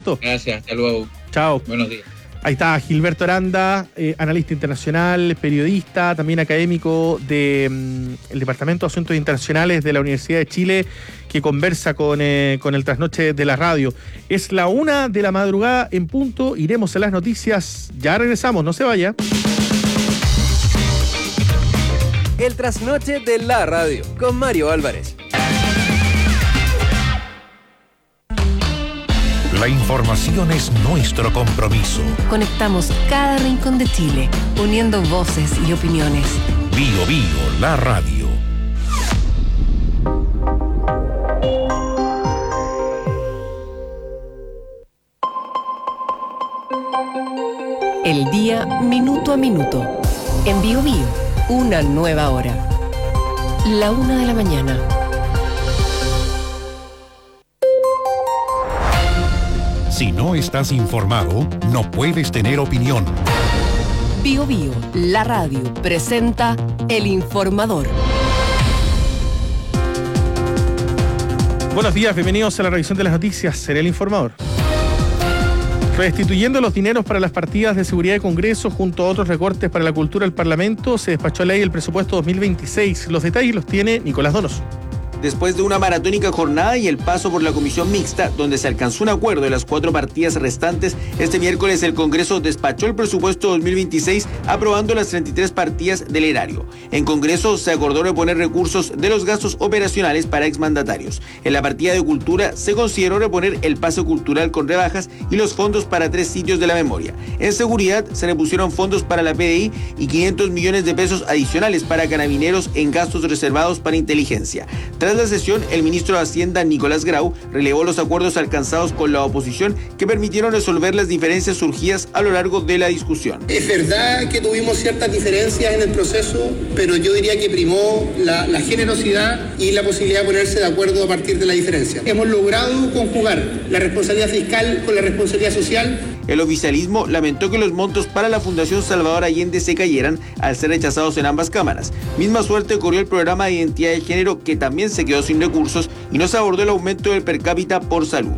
Gilberto. Gracias, hasta luego. Chao. Buenos días. Ahí está Gilberto Aranda, analista internacional, periodista, también académico del Departamento de Asuntos Internacionales de la Universidad de Chile, que conversa con el Trasnoche de la Radio. Es la 1:00 a.m. en punto, iremos a las noticias, ya regresamos, no se vaya. El Trasnoche de la Radio, con Mario Álvarez. La información es nuestro compromiso. Conectamos cada rincón de Chile, uniendo voces y opiniones. Bío Bío, la radio. El día minuto a minuto. En Bío Bío, una nueva hora. La 1:00 a.m. Si no estás informado, no puedes tener opinión. Bío Bío, la radio, presenta El Informador. Buenos días, bienvenidos a la revisión de las noticias en El Informador. Restituyendo los dineros para las partidas de seguridad de Congreso junto a otros recortes para la cultura del Parlamento, se despachó la ley del presupuesto 2026. Los detalles los tiene Nicolás Donoso. Después de una maratónica jornada y el paso por la comisión mixta, donde se alcanzó un acuerdo de las 4 partidas restantes, este miércoles el Congreso despachó el presupuesto 2026 aprobando las 33 partidas del erario. En Congreso se acordó reponer recursos de los gastos operacionales para exmandatarios. En la partida de cultura se consideró reponer el pase cultural con rebajas y los fondos para 3 sitios de la memoria. En seguridad se repusieron fondos para la PDI y 500 millones de pesos adicionales para carabineros en gastos reservados para inteligencia. Tras la sesión, el ministro de Hacienda, Nicolás Grau, relevó los acuerdos alcanzados con la oposición que permitieron resolver las diferencias surgidas a lo largo de la discusión. Es verdad que tuvimos ciertas diferencias en el proceso, pero yo diría que primó la generosidad y la posibilidad de ponerse de acuerdo a partir de la diferencia. Hemos logrado conjugar la responsabilidad fiscal con la responsabilidad social. El oficialismo lamentó que los montos para la Fundación Salvador Allende se cayeran al ser rechazados en ambas cámaras. Misma suerte corrió el programa de identidad de género, que también se quedó sin recursos, y no se abordó el aumento del per cápita por salud.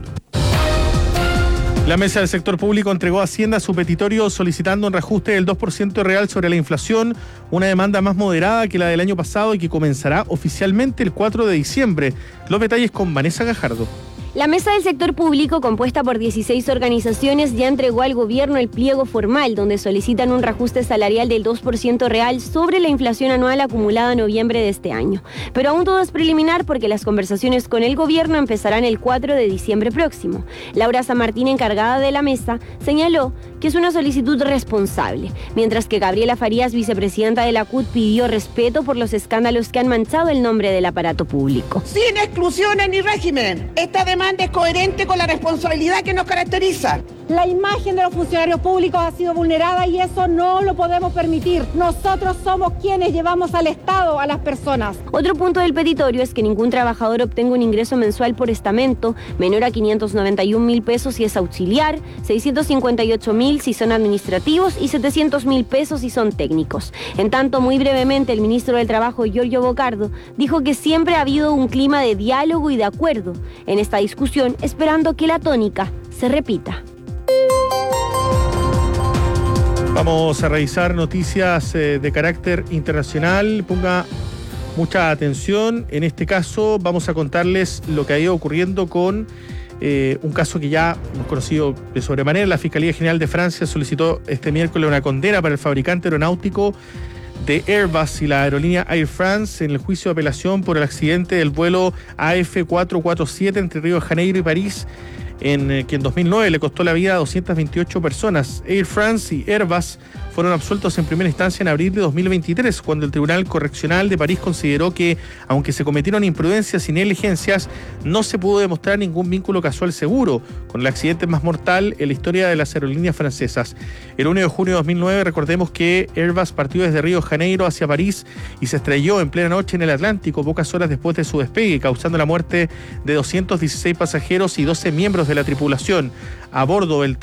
La Mesa del Sector Público entregó a Hacienda su petitorio solicitando un reajuste del 2% real sobre la inflación, una demanda más moderada que la del año pasado y que comenzará oficialmente el 4 de diciembre. Los detalles con Vanessa Gajardo. La Mesa del Sector Público, compuesta por 16 organizaciones, ya entregó al gobierno el pliego formal, donde solicitan un reajuste salarial del 2% real sobre la inflación anual acumulada en noviembre de este año. Pero aún todo es preliminar porque las conversaciones con el gobierno empezarán el 4 de diciembre próximo. Laura San Martín, encargada de la mesa, señaló que es una solicitud responsable, mientras que Gabriela Farías, vicepresidenta de la CUT, pidió respeto por los escándalos que han manchado el nombre del aparato público. Sin exclusiones ni régimen, esta demanda es coherente con la responsabilidad que nos caracteriza. La imagen de los funcionarios públicos ha sido vulnerada y eso no lo podemos permitir. Nosotros somos quienes llevamos al Estado a las personas. Otro punto del petitorio es que ningún trabajador obtenga un ingreso mensual por estamento menor a 591.000 pesos si es auxiliar, 658.000 si son administrativos y 700.000 pesos si son técnicos. En tanto, muy brevemente, el ministro del Trabajo, Giorgio Bocardo, dijo que siempre ha habido un clima de diálogo y de acuerdo en esta discusión, esperando que la tónica se repita. Vamos a revisar noticias de carácter internacional. Ponga mucha atención. En este caso vamos a contarles lo que ha ido ocurriendo con un caso que ya hemos conocido de sobremanera. La Fiscalía General de Francia solicitó este miércoles una condena para el fabricante aeronáutico de Airbus y la aerolínea Air France en el juicio de apelación por el accidente del vuelo AF447 entre Río de Janeiro y París, que en 2009 le costó la vida a 228 personas. Air France y Airbus fueron absueltos en primera instancia en abril de 2023, cuando el Tribunal Correccional de París consideró que, aunque se cometieron imprudencias y negligencias, no se pudo demostrar ningún vínculo casual seguro con el accidente más mortal en la historia de las aerolíneas francesas. El 1 de junio de 2009, recordemos que Airbus partió desde Río de Janeiro hacia París y se estrelló en plena noche en el Atlántico pocas horas después de su despegue, causando la muerte de 216 pasajeros y 12 miembros de la tripulación. A bordo del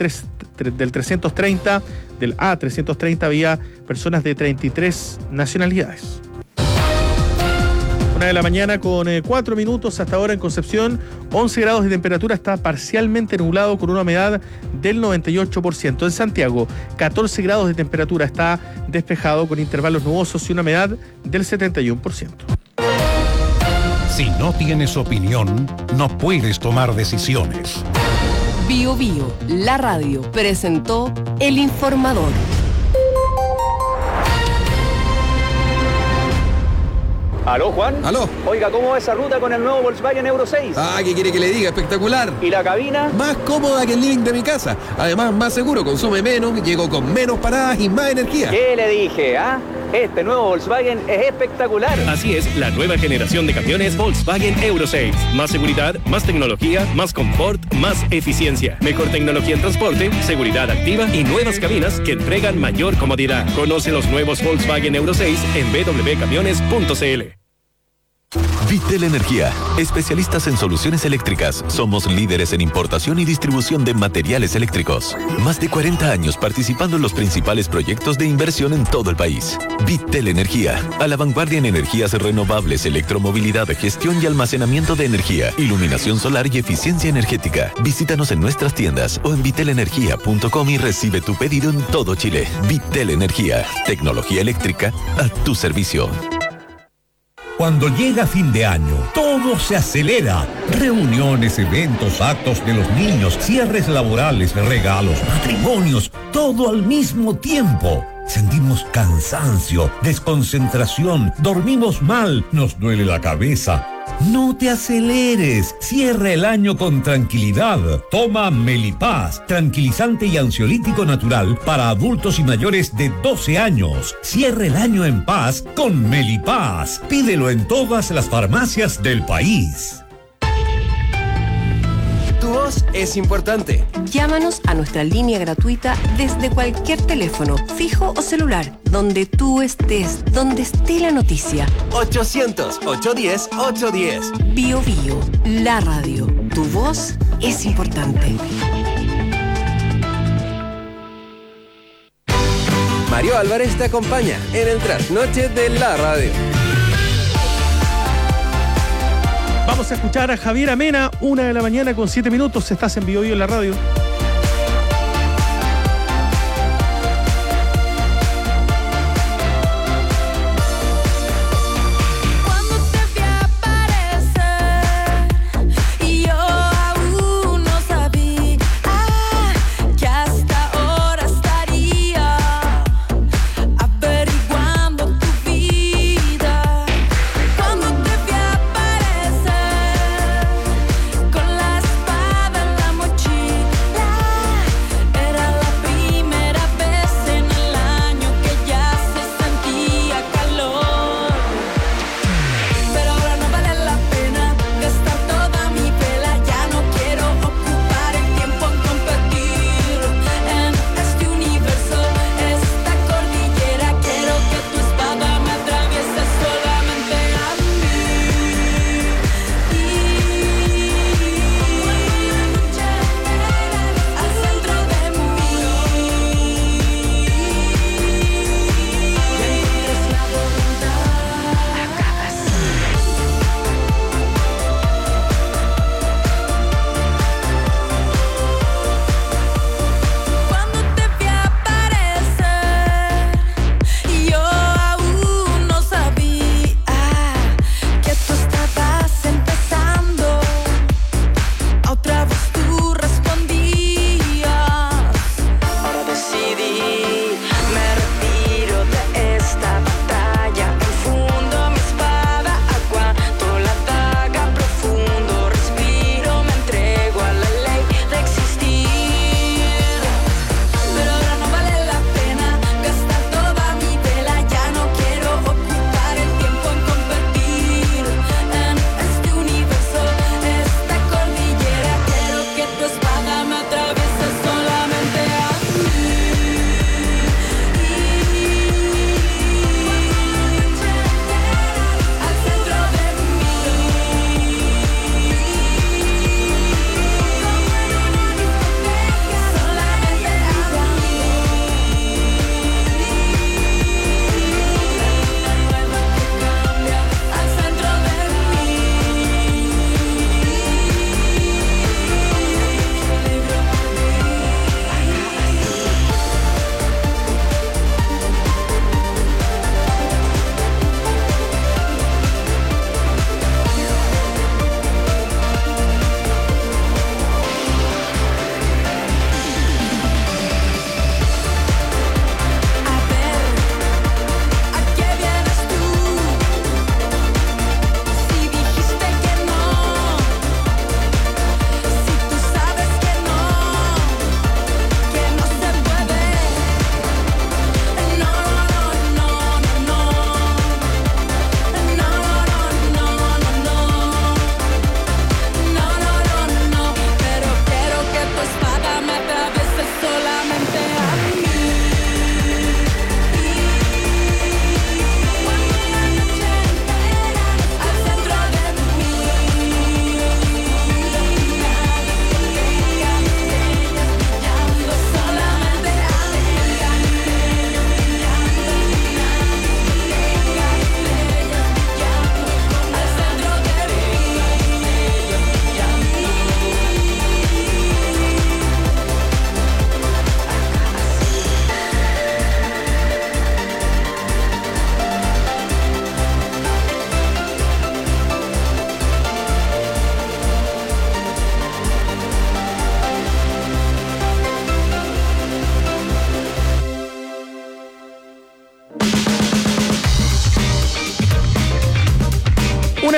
A330 había personas de 33 nacionalidades. 1 de la mañana con 4 minutos. Hasta ahora en Concepción, 11 grados de temperatura, está parcialmente nublado con una humedad del 98%. En Santiago, 14 grados de temperatura, está despejado con intervalos nubosos y una humedad del 71%. Si no tienes opinión, no puedes tomar decisiones. Bio Bio, la radio, presentó El Informador. ¿Aló, Juan? ¿Aló? Oiga, ¿cómo va esa ruta con el nuevo Volkswagen Euro 6? Ah, ¿qué quiere que le diga? Espectacular. ¿Y la cabina? Más cómoda que el living de mi casa. Además, más seguro, consume menos, llego con menos paradas y más energía. ¿Qué le dije, ah? Este nuevo Volkswagen es espectacular. Así es, la nueva generación de camiones Volkswagen Euro 6. Más seguridad, más tecnología, más confort, más eficiencia. Mejor tecnología en transporte, seguridad activa y nuevas cabinas que entregan mayor comodidad. Conoce los nuevos Volkswagen Euro 6 en www.camiones.cl. Vitel Energía, especialistas en soluciones eléctricas. Somos líderes en importación y distribución de materiales eléctricos. Más de 40 años participando en los principales proyectos de inversión en todo el país. Vitel Energía, a la vanguardia en energías renovables, electromovilidad, gestión y almacenamiento de energía, iluminación solar y eficiencia energética. Visítanos en nuestras tiendas o en vitelenergia.com y recibe tu pedido en todo Chile. Vitel Energía, tecnología eléctrica a tu servicio. Cuando llega fin de año, todo se acelera. Reuniones, eventos, actos de los niños, cierres laborales, regalos, matrimonios, todo al mismo tiempo. Sentimos cansancio, desconcentración, dormimos mal, nos duele la cabeza. No te aceleres, cierra el año con tranquilidad. Toma Melipaz, tranquilizante y ansiolítico natural para adultos y mayores de 12 años. Cierra el año en paz con Melipaz. Pídelo en todas las farmacias del país. Tu voz es importante. Llámanos a nuestra línea gratuita desde cualquier teléfono, fijo o celular, donde tú estés, donde esté la noticia. 800-810-810. Bio Bio, la radio. Tu voz es importante. Mario Álvarez te acompaña en el trasnoche de la radio. Vamos a escuchar a Javier Amena, 1 de la mañana con 7 minutos. Estás en Bio Bio en la radio.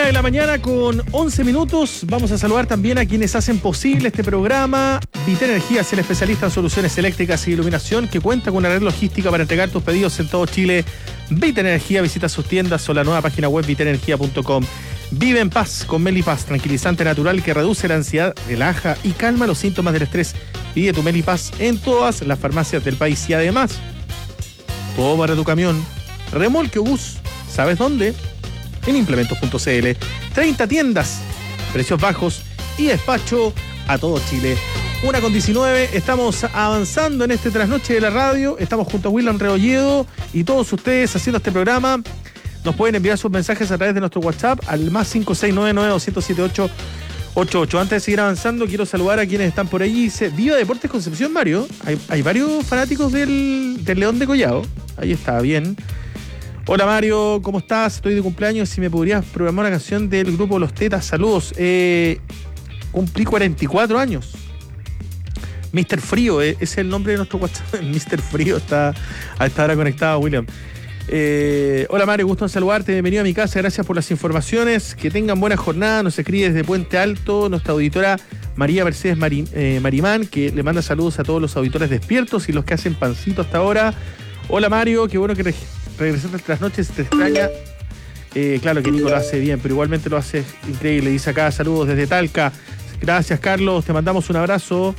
de la mañana con 11 minutos. Vamos a saludar también a quienes hacen posible este programa. Vitel Energía es el especialista en soluciones eléctricas y iluminación que cuenta con una red logística para entregar tus pedidos en todo Chile. Vitel Energía, visita sus tiendas o la nueva página web vitenenergia.com. Vive en paz con Melipaz, tranquilizante natural que reduce la ansiedad, relaja y calma los síntomas del estrés. Pide tu Melipaz en todas las farmacias del país y además, todo para tu camión, remolque o bus. ¿Sabes dónde? En implementos.cl. 30 tiendas, precios bajos y despacho a todo Chile. 1:19, estamos avanzando en este trasnoche de la radio. Estamos junto a William Rebolledo y todos ustedes haciendo este programa. Nos pueden enviar sus mensajes a través de nuestro WhatsApp al más 56992078888. Antes de seguir avanzando, quiero saludar a quienes están por allí. Dice, Viva Deportes Concepción, Mario. Hay varios fanáticos del León de Collado. Ahí está, bien. Hola Mario, ¿cómo estás? Estoy de cumpleaños. Si me podrías programar una canción del grupo Los Tetas. Saludos. Cumplí 44 años. Mr. Frío, es el nombre de nuestro WhatsApp. Mr. Frío está a esta hora conectado, William. Hola Mario, gusto en saludarte. Bienvenido a mi casa, gracias por las informaciones. Que tengan buena jornada. Nos escribe desde Puente Alto nuestra auditora María Mercedes Marimán, que le manda saludos a todos los auditores despiertos y los que hacen pancito hasta ahora. Hola Mario, qué bueno que regresaste a las noches, te extraña. Claro que Nico lo hace bien, pero igualmente lo hace increíble. Dice acá, saludos desde Talca. Gracias Carlos, te mandamos un abrazo.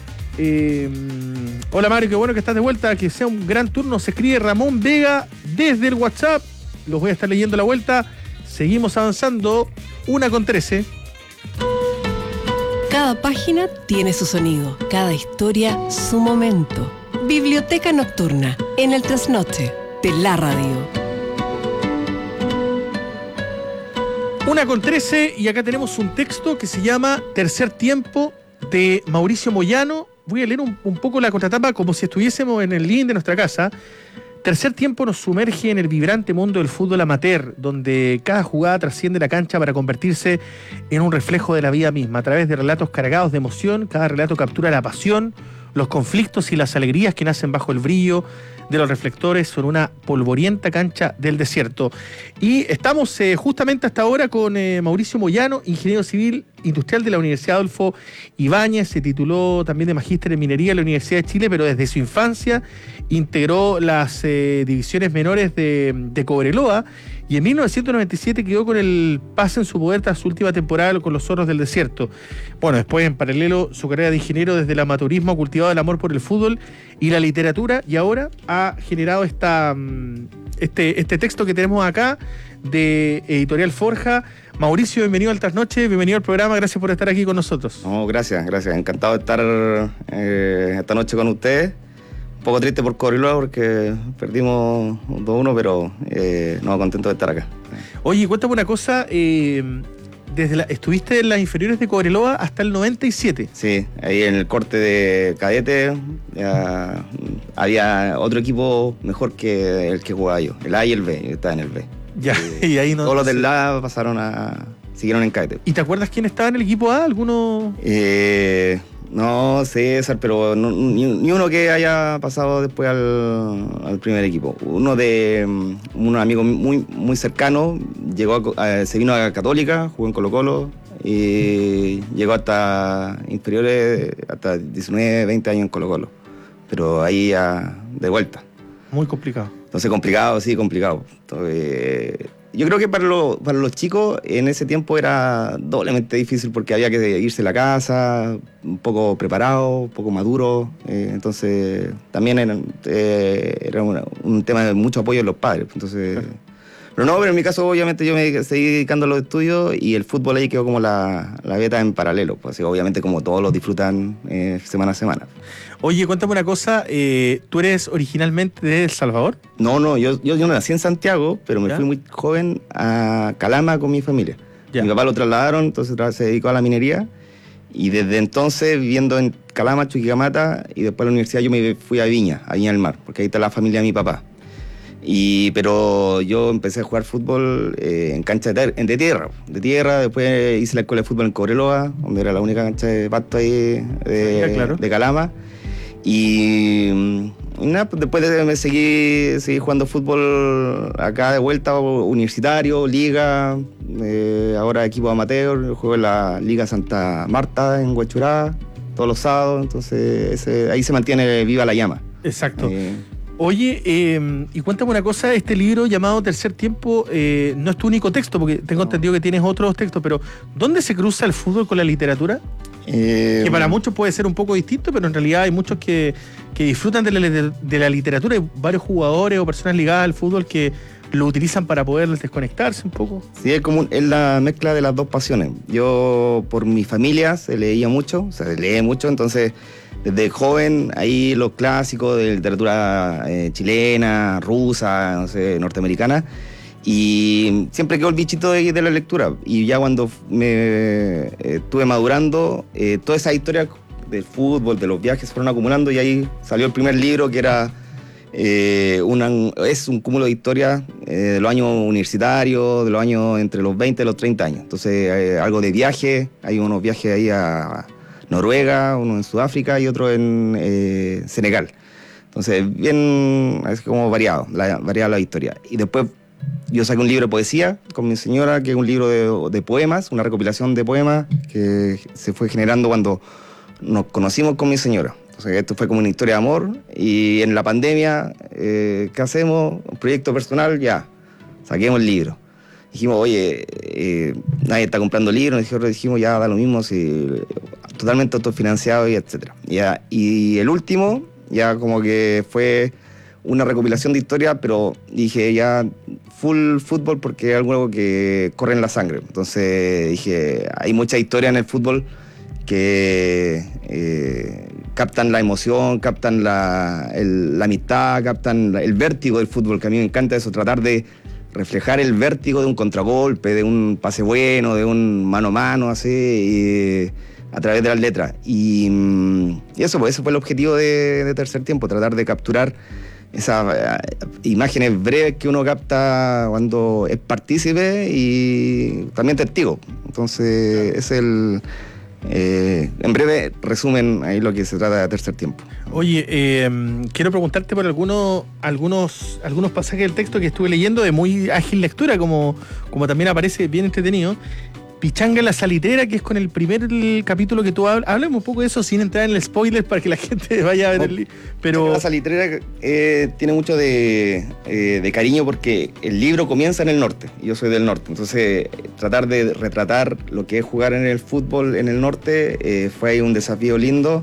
Hola Mario, qué bueno que estás de vuelta, que sea un gran turno. Se escribe Ramón Vega desde el WhatsApp. Los voy a estar leyendo a la vuelta. Seguimos avanzando. 1:13. Cada página tiene su sonido, cada historia su momento. Biblioteca Nocturna, en el trasnoche de la radio. 1:13 y acá tenemos un texto que se llama Tercer Tiempo de Mauricio Moyano. Voy a leer un poco la contratapa como si estuviésemos en el living de nuestra casa. Tercer Tiempo nos sumerge en el vibrante mundo del fútbol amateur, donde cada jugada trasciende la cancha para convertirse en un reflejo de la vida misma. A través de relatos cargados de emoción, cada relato captura la pasión, los conflictos y las alegrías que nacen bajo el brillo de los reflectores sobre una polvorienta cancha del desierto. Y estamos justamente hasta ahora con Mauricio Moyano, ingeniero civil industrial de la Universidad Adolfo Ibáñez. Se tituló también de magíster en minería en la Universidad de Chile, pero desde su infancia integró las divisiones menores de Cobreloa y en 1997 quedó con el pase en su poder tras su última temporada con los Zorros del Desierto. Bueno, después en paralelo su carrera de ingeniero desde el amateurismo ha cultivado el amor por el fútbol y la literatura y ahora ha generado este texto que tenemos acá de Editorial Forja. Mauricio, bienvenido al Trasnoche, bienvenido al programa, gracias por estar aquí con nosotros. No, gracias, encantado de estar esta noche con ustedes. Un poco triste por Cobreloa porque perdimos 2-1, pero no, contento de estar acá. Oye, cuéntame una cosa, estuviste en las inferiores de Cobreloa hasta el 97. Sí, ahí en el corte de cadete había otro equipo mejor que el que jugaba yo, el A y el B, yo estaba en el B. Ya, y ahí no. Todos los del A siguieron en cadete. ¿Y te acuerdas quién estaba en el equipo A? ¿Alguno? No, César, pero ni uno que haya pasado después al primer equipo. Un amigo muy cercano se vino a Católica, jugó en Colo-Colo y llegó hasta inferiores, hasta 19, 20 años en Colo-Colo. Pero ahí ya de vuelta. Muy complicado. Entonces complicado. Entonces, yo creo que para los chicos en ese tiempo era doblemente difícil porque había que irse a la casa, un poco preparado, un poco maduro. Entonces también era un tema de mucho apoyo de los padres. Entonces, pero en mi caso obviamente yo me seguí dedicando a los estudios y el fútbol ahí quedó como la beta en paralelo. Pues, así, obviamente como todos los disfrutan semana a semana. Oye, cuéntame una cosa, ¿tú eres originalmente de El Salvador? No, yo nací en Santiago, pero me fui muy joven a Calama con mi familia. Mi papá lo trasladaron, entonces se dedicó a la minería y desde entonces viviendo en Calama, Chuquicamata y después a la universidad yo me fui a Viña del Mar, porque ahí está la familia de mi papá. Pero yo empecé a jugar fútbol en cancha de tierra, después hice la escuela de fútbol en Cobreloa, donde era la única cancha de pasto ahí de Calama. Y nada, pues después me seguí jugando fútbol acá de vuelta, universitario, liga, ahora equipo amateur, juego en la Liga Santa Marta en Huachurá todos los sábados, entonces ahí se mantiene viva la llama. Exacto. Oye, y cuéntame una cosa, este libro llamado Tercer Tiempo no es tu único texto, porque tengo entendido que tienes otros textos, pero ¿dónde se cruza el fútbol con la literatura? Que para muchos puede ser un poco distinto, pero en realidad hay muchos que disfrutan de la literatura. Hay varios jugadores o personas ligadas al fútbol que lo utilizan para poder desconectarse un poco. Sí, es la mezcla de las dos pasiones. Yo, por mi familia, se lee mucho, entonces desde joven, ahí los clásicos de literatura chilena, rusa, no sé, norteamericana, y siempre quedó el bichito de la lectura. Y ya cuando me estuve madurando, todas esas historias del fútbol, de los viajes, fueron acumulando, y ahí salió el primer libro, que era es un cúmulo de historias de los años universitarios, de los años entre los 20 y los 30 años. Entonces, algo de viaje, hay unos viajes ahí a Noruega, uno en Sudáfrica y otro en Senegal. Entonces, bien, es como variada la historia. Y después yo saqué un libro de poesía con mi señora, que es un libro de poemas, una recopilación de poemas que se fue generando cuando nos conocimos con mi señora. Entonces, esto fue como una historia de amor, y en la pandemia, ¿qué hacemos? Un proyecto personal, ya, saquemos el libro. Dijimos, oye, nadie está comprando libros, dijimos, ya da lo mismo, si, totalmente autofinanciado y etcétera. Y el último, ya como que fue una recopilación de historias, pero dije ya full fútbol, porque es algo que corre en la sangre. Entonces dije, hay mucha historia en el fútbol que captan la emoción, captan la amistad, captan el vértigo del fútbol, que a mí me encanta eso, tratar de reflejar el vértigo de un contragolpe, de un pase bueno, de un mano a mano, así, a través de las letras. Y eso, pues, ese fue el objetivo de Tercer Tiempo, tratar de capturar esas imágenes breves que uno capta cuando es partícipe y también testigo. Entonces, es el... en breve resumen ahí lo que se trata de Tercer Tiempo. Oye, quiero preguntarte por algunos pasajes del texto que estuve leyendo de muy ágil lectura, como también aparece bien entretenido. Pichanga la salitrera, que es con el primer capítulo que tú hablemos un poco de eso sin entrar en el spoiler para que la gente vaya a ver el libro. Pero la salitrera tiene mucho de cariño, porque el libro comienza en el norte, y yo soy del norte, entonces tratar de retratar lo que es jugar en el fútbol en el norte fue ahí un desafío lindo,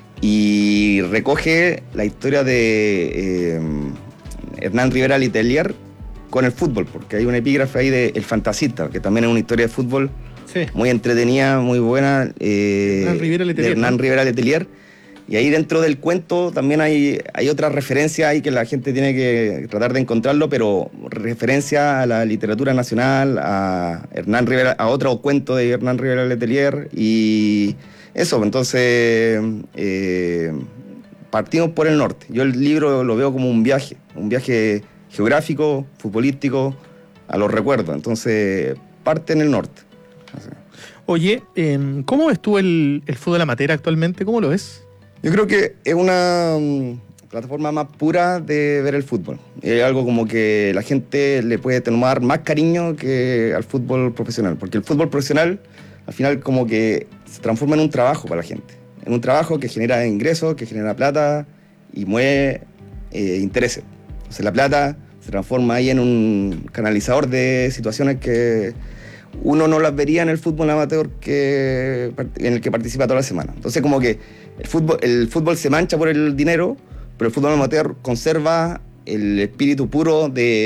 y recoge la historia de Hernán Rivera Letelier con el fútbol, porque hay un epígrafe ahí de El Fantasista, que también es una historia de fútbol muy entretenida, muy buena, de Hernán Rivera Letelier. Y ahí dentro del cuento también hay otra referencia ahí que la gente tiene que tratar de encontrarlo, pero referencia a la literatura nacional, a Hernán Rivera, a otro cuento de Hernán Rivera Letelier, y eso. Entonces partimos por el norte. Yo el libro lo veo como un viaje geográfico, futbolístico, a los recuerdos. Entonces, parte en el norte. Así. Oye, ¿cómo ves tú el fútbol amateur actualmente? ¿Cómo lo ves? Yo creo que es una plataforma más pura de ver el fútbol. Es algo como que la gente le puede tomar más cariño que al fútbol profesional, porque el fútbol profesional, al final, como que se transforma en un trabajo para la gente. En un trabajo que genera ingresos, que genera plata y mueve intereses. Entonces la plata se transforma ahí en un canalizador de situaciones que uno no las vería en el fútbol amateur en el que participa toda la semana. Entonces, como que el fútbol se mancha por el dinero, pero el fútbol amateur conserva el espíritu puro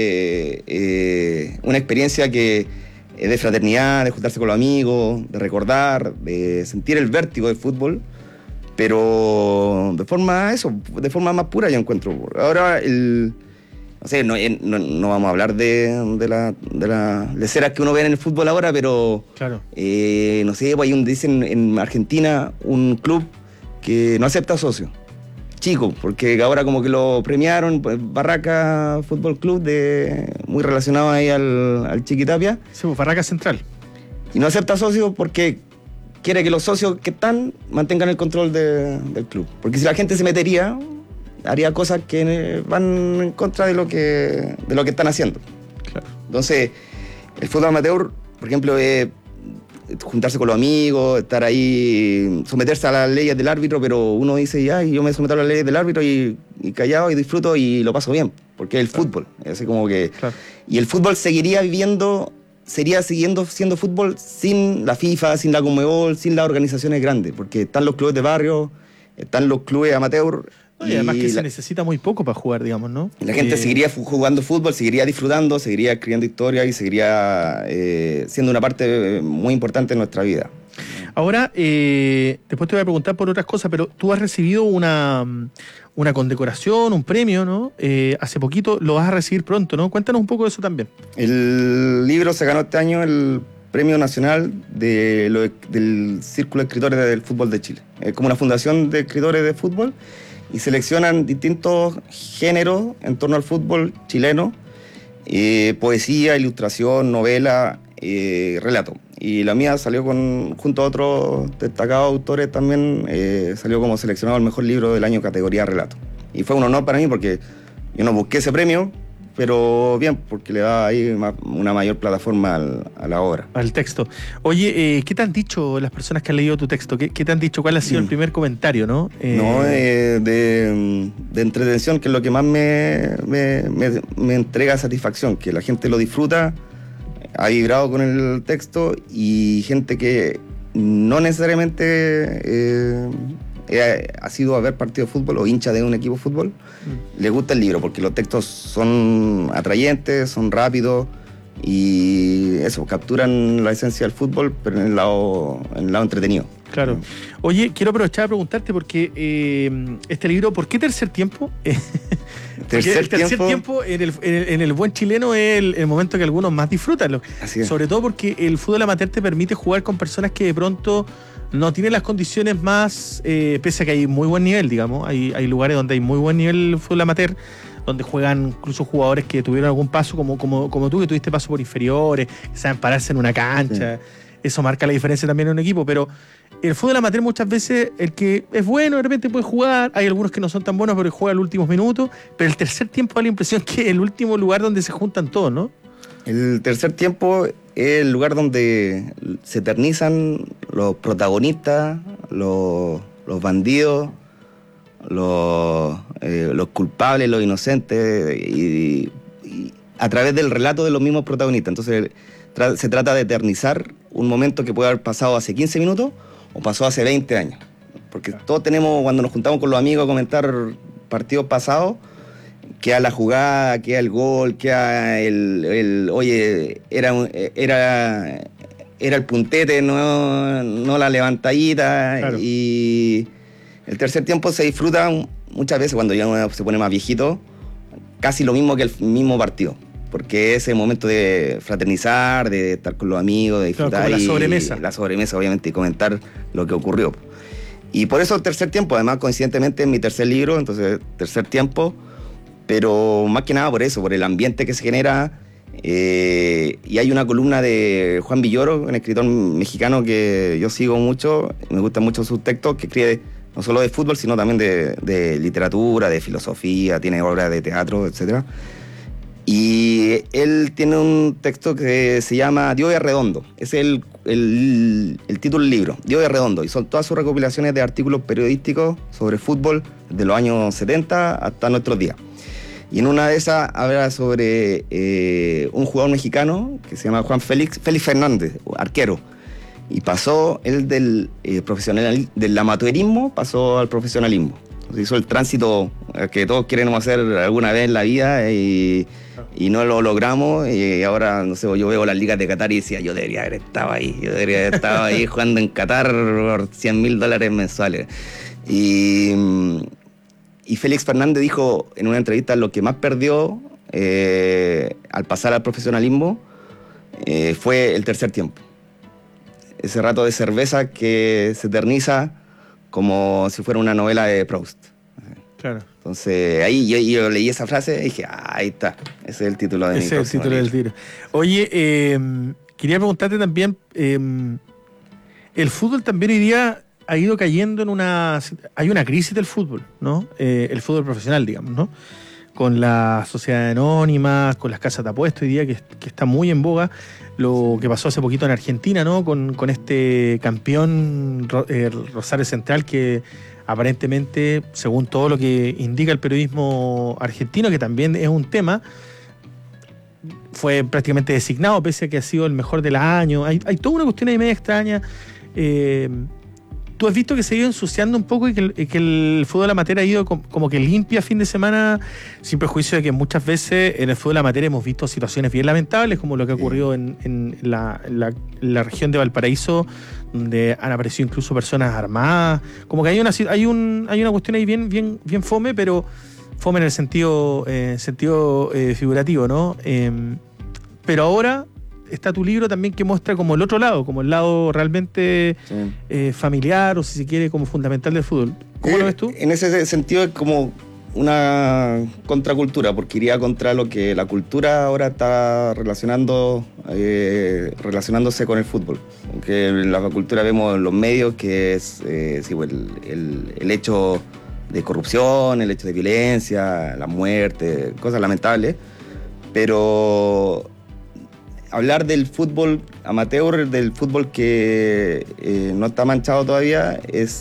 de una experiencia que es de fraternidad, de juntarse con los amigos, de recordar, de sentir el vértigo del fútbol, pero de forma más pura, yo encuentro. Ahora no sé, no vamos a hablar de las leceras que uno ve en el fútbol ahora, pero claro. No sé, pues dicen en Argentina un club que no acepta socios, chico, porque ahora como que lo premiaron, pues, Barraca Fútbol Club, muy relacionado ahí al Chiquitapia. Sí, pues Barraca Central. Y no acepta socios porque quiere que los socios que están mantengan el control del club. Porque si la gente se metería, haría cosas que van en contra de lo que están haciendo. Claro. Entonces, el fútbol amateur, por por ejemplo, juntarse con los amigos, estar ahí, someterse a las leyes del árbitro, pero uno dice, ya, yo me someto a las leyes del árbitro y callado y disfruto y lo paso bien, porque es el fútbol. Es como que, y el fútbol seguiría siguiendo siendo fútbol sin la FIFA, sin la Conmebol, sin las organizaciones grandes, porque están los clubes de barrio, están los clubes amateur. Y además que se necesita muy poco para jugar, digamos, ¿no? La gente seguiría jugando fútbol, seguiría disfrutando, seguiría escribiendo historias y seguiría siendo una parte muy importante de nuestra vida. Ahora, después te voy a preguntar por otras cosas, pero tú has recibido una condecoración, un premio, ¿no? Hace poquito, lo vas a recibir pronto, ¿no? Cuéntanos un poco de eso también. El libro se ganó este año el Premio Nacional del Círculo de Escritores del Fútbol de Chile. Es como una fundación de escritores de fútbol y seleccionan distintos géneros en torno al fútbol chileno, poesía, ilustración, novela, relato. Y la mía salió junto a otros destacados autores también, salió como seleccionado el mejor libro del año categoría relato. Y fue un honor para mí porque yo no busqué ese premio, pero bien, porque le da ahí una mayor plataforma a la obra. Al texto. Oye, ¿qué te han dicho las personas que han leído tu texto? ¿Qué te han dicho? ¿Cuál ha sido el primer comentario, no? De entretención, que es lo que más me entrega satisfacción, que la gente lo disfruta, ha vibrado con el texto, y gente que no necesariamente ha sido a ver partido de fútbol o hincha de un equipo de fútbol, le gusta el libro porque los textos son atrayentes, son rápidos y eso, capturan la esencia del fútbol, pero en el lado entretenido. Claro. Oye, quiero aprovechar a preguntarte porque este libro, ¿por qué Tercer Tiempo? El tercer tiempo en el buen chileno es el momento que algunos más disfrutan. Sobre todo porque el fútbol amateur te permite jugar con personas que de pronto no tienen las condiciones más, pese a que hay muy buen nivel, digamos. Hay lugares donde hay muy buen nivel fútbol amateur, donde juegan incluso jugadores que tuvieron algún paso, como tú, que tuviste paso por inferiores, que saben pararse en una cancha. Sí. Eso marca la diferencia también en un equipo, pero el fútbol amateur muchas veces, el que es bueno de repente puede jugar, hay algunos que no son tan buenos pero juegan los últimos minutos, pero el tercer tiempo da la impresión que es el último lugar donde se juntan todos, ¿no? El tercer tiempo es el lugar donde se eternizan los protagonistas, los bandidos, los culpables, los inocentes, y a través del relato de los mismos protagonistas. Entonces se trata de eternizar un momento que puede haber pasado hace 15 minutos o pasó hace 20 años. Porque todos tenemos, cuando nos juntamos con los amigos a comentar partidos pasados, queda la jugada, queda el gol, queda oye, era el puntete, no la levantadita. Claro. Y el tercer tiempo se disfruta muchas veces cuando ya uno se pone más viejito, casi lo mismo que el mismo partido. Porque es el momento de fraternizar, de estar con los amigos, de disfrutar. Claro, como la sobremesa, obviamente, y comentar lo que ocurrió. Y por eso el tercer tiempo, además, coincidentemente, es mi tercer libro, entonces, tercer tiempo, pero más que nada por eso, por el ambiente que se genera. Y hay una columna de Juan Villoro, un escritor mexicano que yo sigo mucho, me gustan mucho sus textos, que escribe no solo de fútbol, sino también de literatura, de filosofía, tiene obras de teatro, etcétera. Y él tiene un texto que se llama Dios es redondo. Es el título del libro, Dios es redondo. Y son todas sus recopilaciones de artículos periodísticos sobre fútbol de los años 70 hasta nuestros días. Y en una de esas habla sobre un jugador mexicano que se llama Félix Fernández, arquero. Y pasó él del amateurismo, pasó al profesionalismo. Entonces hizo el tránsito que todos queremos hacer alguna vez en la vida y no lo logramos, y ahora, no sé, yo veo las ligas de Qatar y decía, yo debería haber estado ahí jugando en Qatar por $100,000 mensuales. Y Félix Fernández dijo en una entrevista lo que más perdió al pasar al profesionalismo fue el tercer tiempo. Ese rato de cerveza que se eterniza como si fuera una novela de Proust. Claro. Entonces, ahí yo leí esa frase y dije, ahí está, ese es el título de mi próximo libro. Ese es el título del libro. Oye, quería preguntarte también, el fútbol también hoy día ha ido cayendo hay una crisis del fútbol, ¿no? El fútbol profesional, digamos, ¿no? con la sociedad anónima, con las casas de apuestas hoy día, que está muy en boga. Lo que pasó hace poquito en Argentina, ¿no? Con este campeón Rosario Central, que aparentemente, según todo lo que indica el periodismo argentino, que también es un tema, fue prácticamente designado, pese a que ha sido el mejor del año. Hay toda una cuestión ahí media extraña. ¿Tú has visto que se ha ido ensuciando un poco y que el fútbol amateur ha ido como que limpia fin de semana, sin prejuicio de que muchas veces en el fútbol amateur hemos visto situaciones bien lamentables, como lo que ha ocurrido en la región de Valparaíso, donde han aparecido incluso personas armadas? Como que hay una cuestión ahí bien fome, pero fome en el sentido figurativo, ¿no? Pero ahora está tu libro también, que muestra como el otro lado, como el lado realmente familiar, o si se quiere, como fundamental del fútbol. ¿Cómo lo ves tú? En ese sentido es como una contracultura, porque iría contra lo que la cultura ahora está relacionándose con el fútbol. Aunque en la cultura vemos en los medios que es el hecho de corrupción, el hecho de violencia, la muerte, cosas lamentables, pero hablar del fútbol amateur, del fútbol que no está manchado todavía,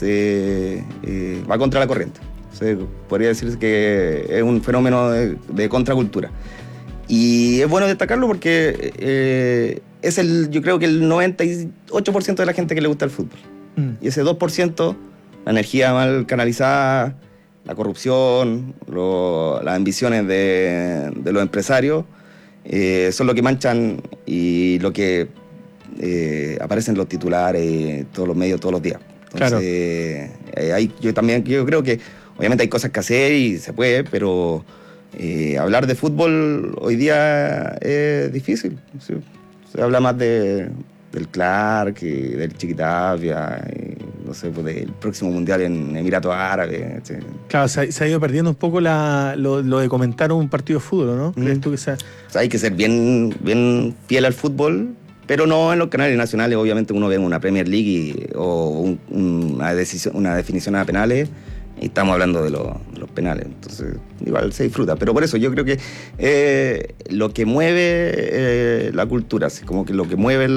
va contra la corriente. O sea, podría decirse que es un fenómeno de contracultura. Y es bueno destacarlo porque yo creo que el 98% de la gente que le gusta el fútbol. Y ese 2%, la energía mal canalizada, la corrupción, las ambiciones de los empresarios, son lo que manchan y lo que aparece en los titulares, todos los medios, todos los días. Entonces, claro. Yo creo que obviamente hay cosas que hacer y se puede, pero hablar de fútbol hoy día es difícil. Se habla más del Clark, del Chiquitapia, no sé, pues del próximo mundial en Emiratos Árabes. ¿Sí? Claro, se ha ido perdiendo un poco lo de comentar un partido de fútbol, ¿no? ¿Crees tú que sea? O sea, hay que ser bien fiel al fútbol, pero no en los canales nacionales. Obviamente uno ve una Premier League o una definición a penales, y estamos hablando de los penales. Entonces, igual se disfruta. Pero por eso yo creo que lo que mueve la cultura, así como que lo que mueve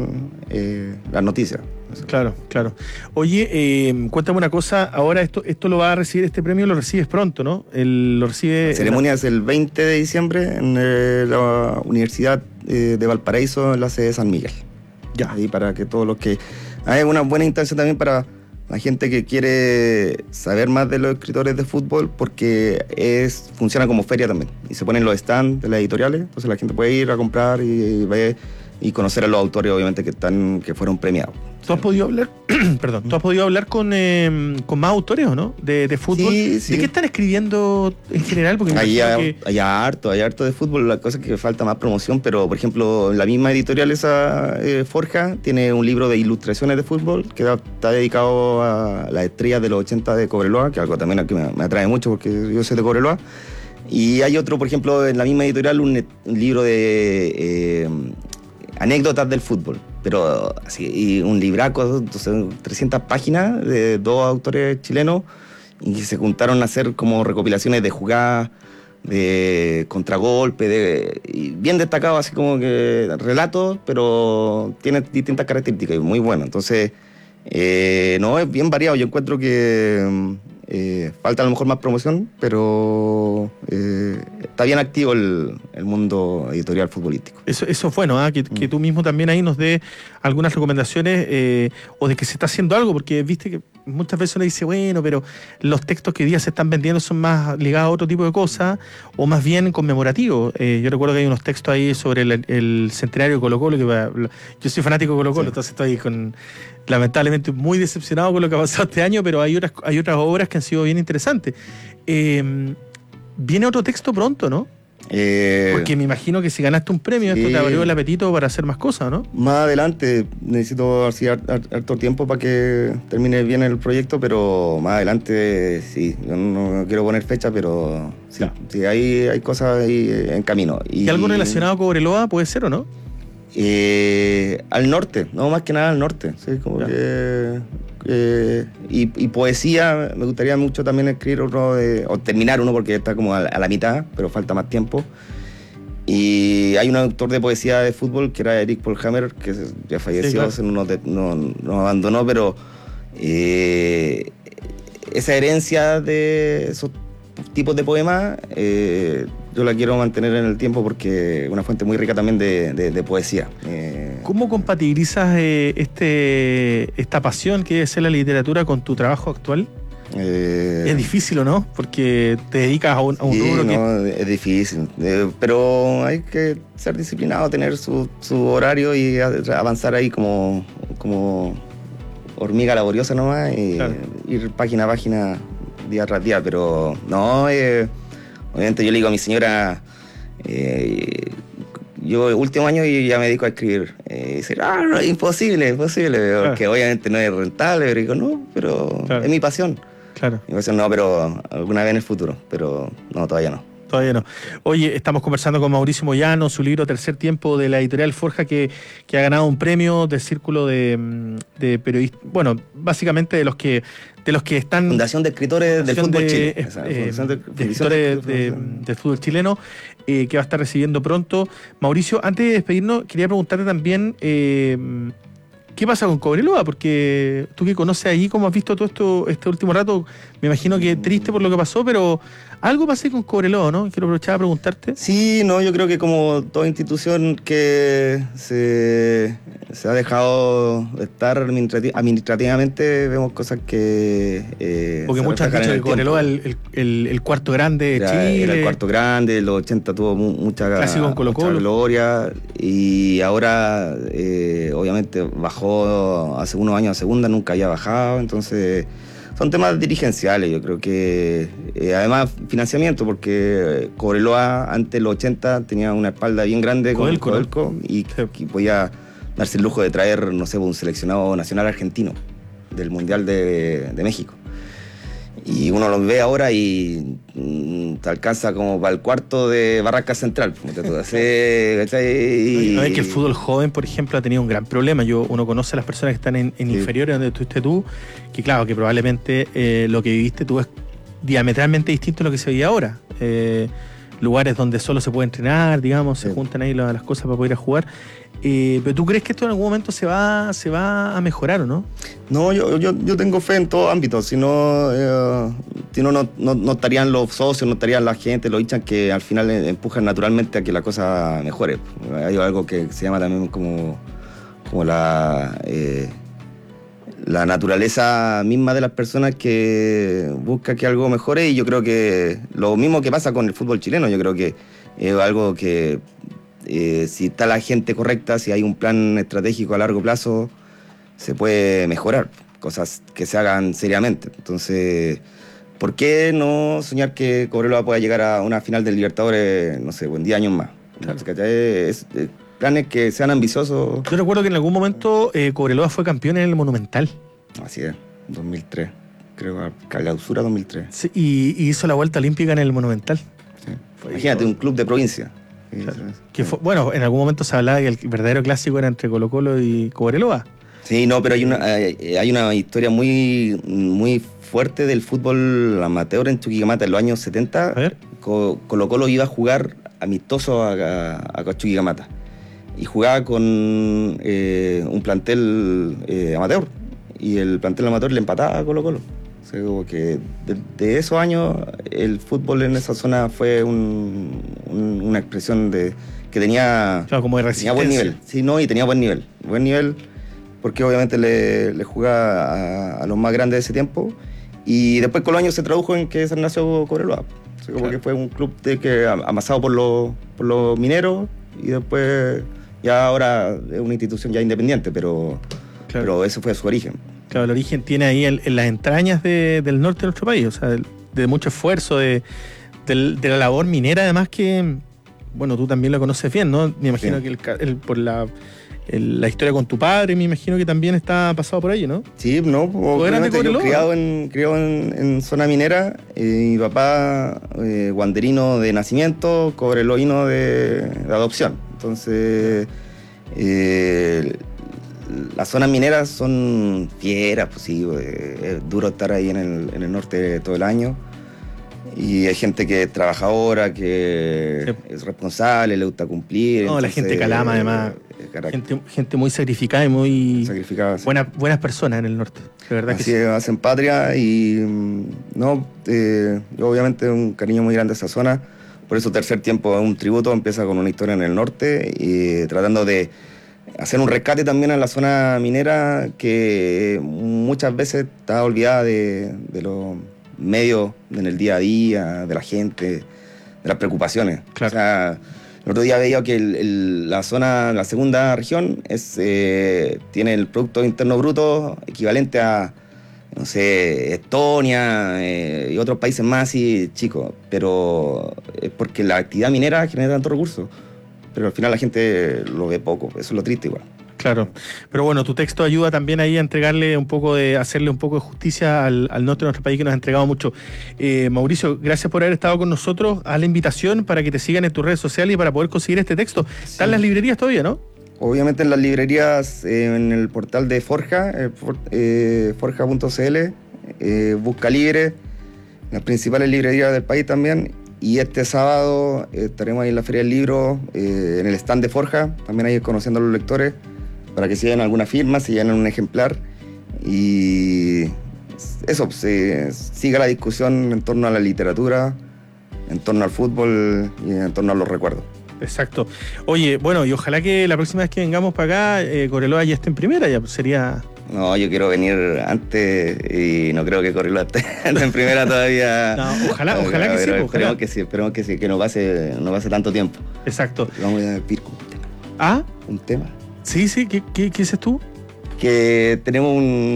las noticias. Claro. Oye, cuéntame una cosa. Ahora esto lo va a recibir, este premio lo recibes pronto, ¿no? La ceremonia es el 20 de diciembre en la Universidad de Valparaíso, en la sede de San Miguel. Ya. Ahí para que todos los que... Hay una buena instancia también para la gente que quiere saber más de los escritores de fútbol, porque funciona como feria también. Y se ponen los stands de las editoriales, entonces la gente puede ir a comprar y ver y conocer a los autores, obviamente, que fueron premiados. ¿Tú has podido hablar, ¿tú has podido hablar con más autores, o no? De fútbol. Sí. ¿De qué están escribiendo en general? Porque hay harto de fútbol. La cosa es que falta más promoción, pero por ejemplo, la misma editorial esa, Forja, tiene un libro de ilustraciones de fútbol que está dedicado a las estrellas de los 80 de Cobreloa, que algo también que me atrae mucho porque yo soy de Cobreloa. Y hay otro, por ejemplo, en la misma editorial, un libro de anécdotas del fútbol, pero así, y un libraco, 300 páginas de dos autores chilenos, y se juntaron a hacer como recopilaciones de jugadas, de contragolpe, y bien destacado, así como que relatos, pero tiene distintas características y muy bueno. Entonces, no, es bien variado. Yo encuentro que falta a lo mejor más promoción, pero está bien activo el mundo editorial futbolístico. Eso es bueno, que tú mismo también ahí nos dé algunas recomendaciones, o de que se está haciendo algo, porque viste que muchas veces uno dice, bueno, pero los textos que hoy día se están vendiendo son más ligados a otro tipo de cosas, o más bien conmemorativos. Yo recuerdo que hay unos textos ahí sobre el centenario de Colo-Colo, yo soy fanático de Colo-Colo, sí. Entonces estoy lamentablemente muy decepcionado con lo que ha pasado este año, pero hay otras obras que han sido bien interesantes. Viene otro texto pronto, ¿no? Porque me imagino que si ganaste un premio, esto te abrió el apetito para hacer más cosas, ¿no? Más adelante, necesito así harto tiempo para que termine bien el proyecto, pero más adelante sí, yo no quiero poner fecha, pero sí, hay cosas ahí en camino. ¿Y algo relacionado con Cobreloa puede ser o no? Al norte, no, más que nada al norte, sí, como que y poesía. Me gustaría mucho también escribir uno o terminar uno porque está como a la mitad, pero falta más tiempo. Y hay un autor de poesía de fútbol que era Eric Polhammer, que ya falleció, sí, claro. nos abandonó, pero esa herencia de esos tipos de poemas yo la quiero mantener en el tiempo porque es una fuente muy rica también de poesía. ¿Cómo compatibilizas esta pasión que es la literatura con tu trabajo actual? Es difícil, ¿o no? Porque te dedicas a un rubro no, es difícil, pero hay que ser disciplinado, tener su horario y avanzar ahí como hormiga laboriosa nomás y claro, ir página a página, día tras día, pero no, obviamente yo le digo a mi señora, yo último año y ya me dedico a escribir, y dice, no, imposible, claro, porque obviamente no es rentable, pero digo, no, pero claro, es mi pasión. Claro. Mi pasión no, pero alguna vez en el futuro, pero no, todavía no. Todavía no. Oye, estamos conversando con Mauricio Moyano, su libro Tercer Tiempo de la editorial Forja, que ha ganado un premio del círculo de periodistas, bueno, básicamente de los que están... Fundación de Escritores del Fútbol Chile. De escritores del fútbol chileno, que va a estar recibiendo pronto. Mauricio, antes de despedirnos, quería preguntarte también... ¿qué pasa con Cobreloa? Porque tú que conoces allí, ¿cómo has visto todo esto este último rato? Me imagino que triste por lo que pasó, pero algo pasó con Cobreloa, ¿no? Quiero aprovechar a preguntarte. Sí, no, yo creo que como toda institución que se ha dejado de estar administrativamente, vemos cosas que... porque muchos han dicho que Cobreloa es el cuarto grande de Chile. Era el cuarto grande, en los 80 tuvo mucha gloria, y ahora obviamente bajó hace unos años a segunda, nunca había bajado, entonces son temas dirigenciales, yo creo que además financiamiento, porque Cobreloa antes de los 80 tenía una espalda bien grande con Codelco y podía darse el lujo de traer, no sé, un seleccionado nacional argentino del Mundial de México. Y uno los ve ahora y te alcanza como para el cuarto de Barranca Central. No es que el fútbol joven, por ejemplo, ha tenido un gran problema. Uno conoce a las personas que están en inferiores donde estuviste tú, que claro, que probablemente lo que viviste tú es diametralmente distinto a lo que se veía ahora. Lugares donde solo se puede entrenar, digamos, se juntan ahí las cosas para poder ir a jugar. ¿Pero tú crees que esto en algún momento se va a mejorar o no? No, yo tengo fe en todo ámbito. Si no, no estarían los socios, no estarían la gente, los hinchas que al final empujan naturalmente a que la cosa mejore. Hay algo que se llama también como la naturaleza misma de las personas que busca que algo mejore, y yo creo que lo mismo que pasa con el fútbol chileno, yo creo que es algo que si está la gente correcta, si hay un plan estratégico a largo plazo, se puede mejorar, cosas que se hagan seriamente. Entonces, ¿por qué no soñar que Cobreloa pueda llegar a una final del Libertadores, no sé, en 10 años más? Claro. Planes que sean ambiciosos. Yo recuerdo que en algún momento Cobreloa fue campeón en el Monumental. Así es, 2003, creo, clausura 2003. Sí, y hizo la vuelta olímpica en el Monumental. Sí. Imagínate, un club de provincia. Claro. Que fue, bueno, en algún momento se hablaba que el verdadero clásico era entre Colo-Colo y Cobreloa. Sí, no, pero hay una historia muy, muy fuerte del fútbol amateur en Chuquicamata en los años 70. A ver. Colo-Colo iba a jugar amistoso a Chuquicamata y jugaba con un plantel amateur, y el plantel amateur le empataba a Colo-Colo. O sea, como que de esos años el fútbol en esa zona fue una expresión que tenía, claro, como de tenía buen nivel. Sí, no, y tenía buen nivel, porque obviamente le jugaba a los más grandes de ese tiempo, y después con los años se tradujo en que se nació Cobreloa. O sea, como que fue un club que amasado por los mineros, y después ya ahora es una institución ya independiente, pero ese fue su origen. Claro, el origen tiene ahí en las entrañas del norte de nuestro país, o sea, de mucho esfuerzo, de la labor minera, además que, bueno, tú también lo conoces bien, ¿no? Me imagino sí, que por la historia con tu padre, me imagino que también está pasado por ahí, ¿no? Sí, no, yo criado en zona minera, mi papá guanderino de nacimiento, cobreloíno de adopción. Entonces, las zonas mineras son fieras, pues sí, es duro estar ahí en el norte todo el año. Y hay gente que es trabajadora, que es responsable, le gusta cumplir. No, entonces, la gente de Calama, además, gente muy sacrificada y muy sacrificada, sí. Buenas personas en el norte, de verdad. Así que sí. Hacen patria y yo obviamente un cariño muy grande a esa zona. Por eso Tercer Tiempo es un tributo, empieza con una historia en el norte y tratando de hacer un rescate también a la zona minera que muchas veces está olvidada de los medios en el día a día, de la gente, de las preocupaciones. Claro. O sea, el otro día veía que la segunda región tiene el Producto Interno Bruto equivalente a, no sé, Estonia y otros países más así chicos, pero es porque la actividad minera genera tantos recursos, pero al final la gente lo ve poco, eso es lo triste igual. Claro, pero bueno, tu texto ayuda también ahí a hacerle un poco de justicia al norte de nuestro país, que nos ha entregado mucho. Mauricio, gracias por haber estado con nosotros. Haz la invitación para que te sigan en tus redes sociales y para poder conseguir este texto. Sí. Está en las librerías todavía, ¿no? Obviamente en las librerías, en el portal de Forja, forja.cl, Busca Libre, en las principales librerías del país también. Y este sábado estaremos ahí en la Feria del Libro, en el stand de Forja, también ahí conociendo a los lectores, para que sigan alguna firma, se llenen un ejemplar. Y eso, siga la discusión en torno a la literatura, en torno al fútbol y en torno a los recuerdos. Exacto. Oye, bueno, y ojalá que la próxima vez que vengamos para acá, Cobreloa ya esté en primera, ya sería... No, yo quiero venir antes y no creo que Cobreloa esté en primera todavía. No, ojalá que sí. Esperemos que sí, que no pase tanto tiempo. Exacto. Vamos a decir un tema. ¿Ah? Un tema. Sí, ¿qué dices tú? Que tenemos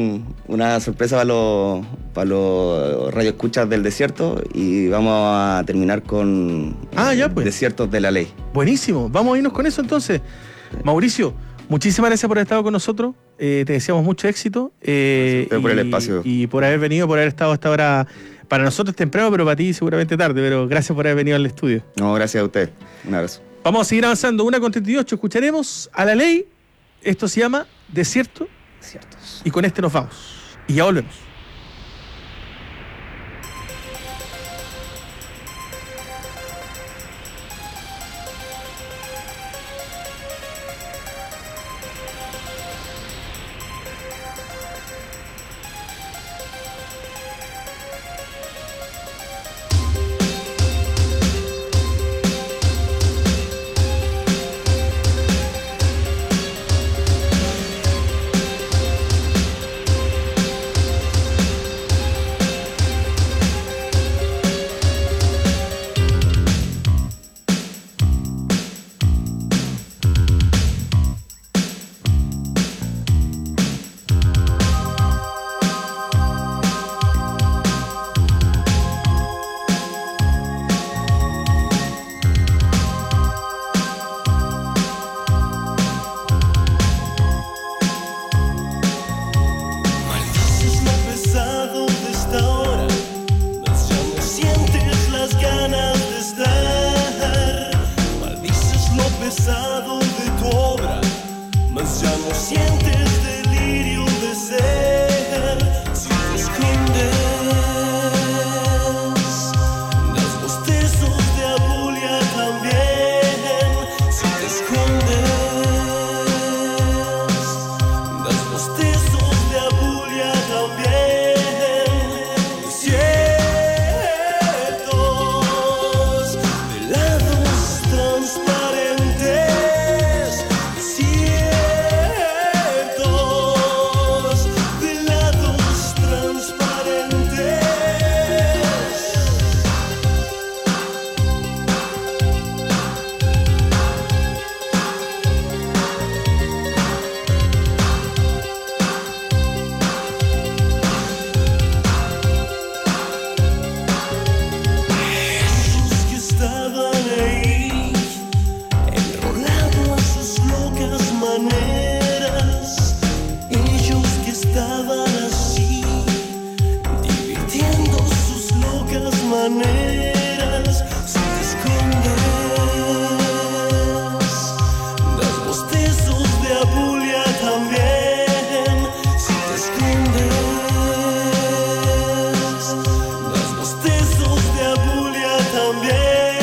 una sorpresa para los radioescuchas del desierto y vamos a terminar con Desiertos de la Ley. Buenísimo, vamos a irnos con eso entonces. Mauricio, muchísimas gracias por haber estado con nosotros. Te deseamos mucho éxito. Por el espacio. Y por haber venido, por haber estado hasta ahora. Para nosotros temprano, pero para ti seguramente tarde. Pero gracias por haber venido al estudio. No, gracias a usted. Un abrazo. Vamos a seguir avanzando. 1:38. Escucharemos a La Ley. Esto se llama Desiertos. Y con este nos vamos. Y ya volvemos. También también.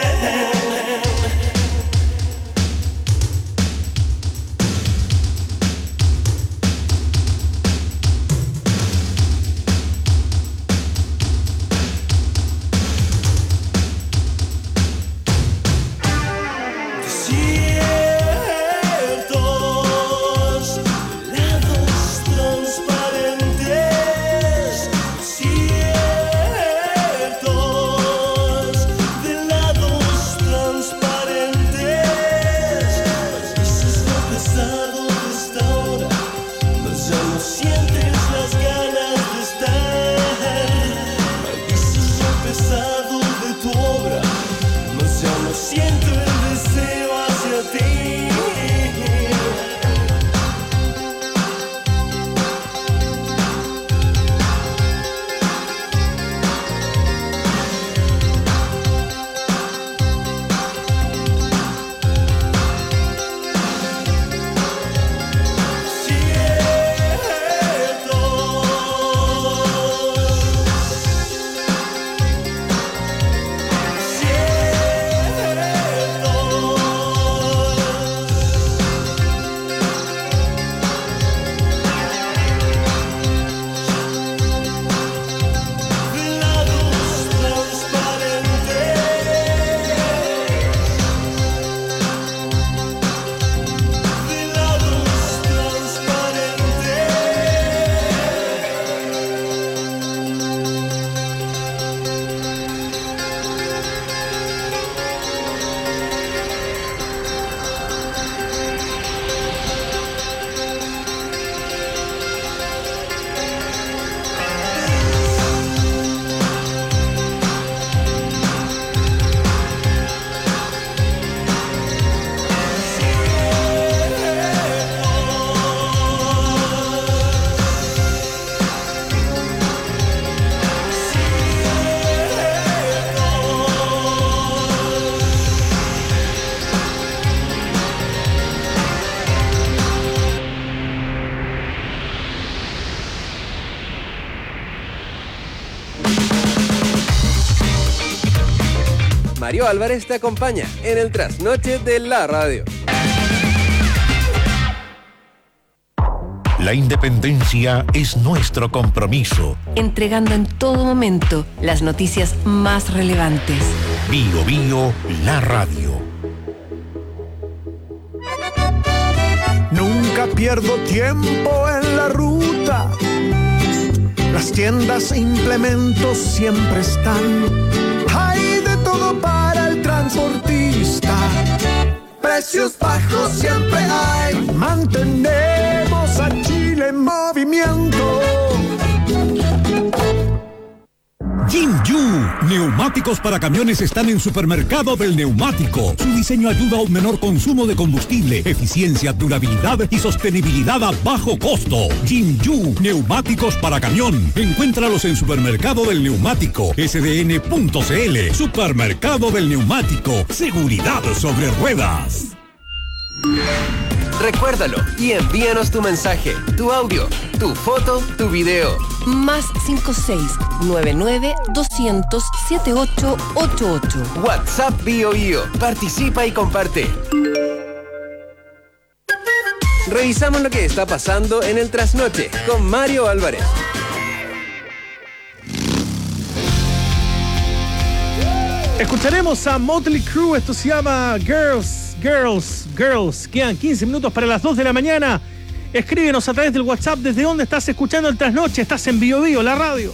Mario Álvarez te acompaña en el trasnoche de la radio. La independencia es nuestro compromiso. Entregando en todo momento las noticias más relevantes. Bio Bio, la radio. Nunca pierdo tiempo en la ruta. Las tiendas e implementos siempre están. Hay de todo para el transportista. Precios bajos siempre hay. Mantenemos a Chile en movimiento. Jinju, neumáticos para camiones están en Supermercado del Neumático. Su diseño ayuda a un menor consumo de combustible, eficiencia, durabilidad y sostenibilidad a bajo costo. Jinju, neumáticos para camión. Encuéntralos en Supermercado del Neumático, sdn.cl. Supermercado del Neumático, seguridad sobre ruedas. Recuérdalo y envíanos tu mensaje, tu audio, tu foto, tu video. Más 56-99-200-7888. WhatsApp Bio Bio. Participa y comparte. Revisamos lo que está pasando en el trasnoche con Mario Álvarez. Escucharemos a Motley Crue, esto se llama Girls. Quedan 15 minutos para las 2 de la mañana. Escríbenos a través del WhatsApp desde dónde estás escuchando el trasnoche. Estás en Bio Bio, la radio.